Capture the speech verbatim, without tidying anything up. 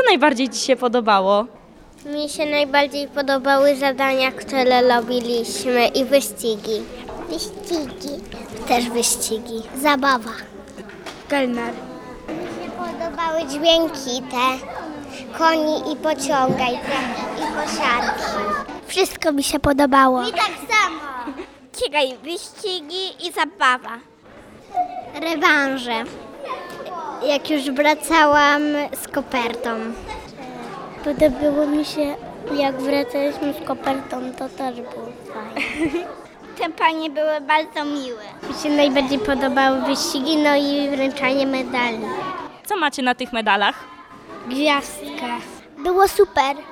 najbardziej Ci się podobało? Mi się najbardziej podobały zadania, które robiliśmy i wyścigi. Wyścigi. Też wyścigi. Zabawa. Kelner. Mi się podobały dźwięki te, koni i pociągaj te, i posiadki. Wszystko mi się podobało. Mi tak samo. Czekaj, wyścigi i zabawa. Rewanże. Jak już wracałam z kopertą. Podobało mi się, jak wracaliśmy z kopertą, to też było fajne. Te panie były bardzo miłe. Mi się najbardziej podobały wyścigi, no i wręczanie medali. Co macie na tych medalach? Gwiazdkę. Było super.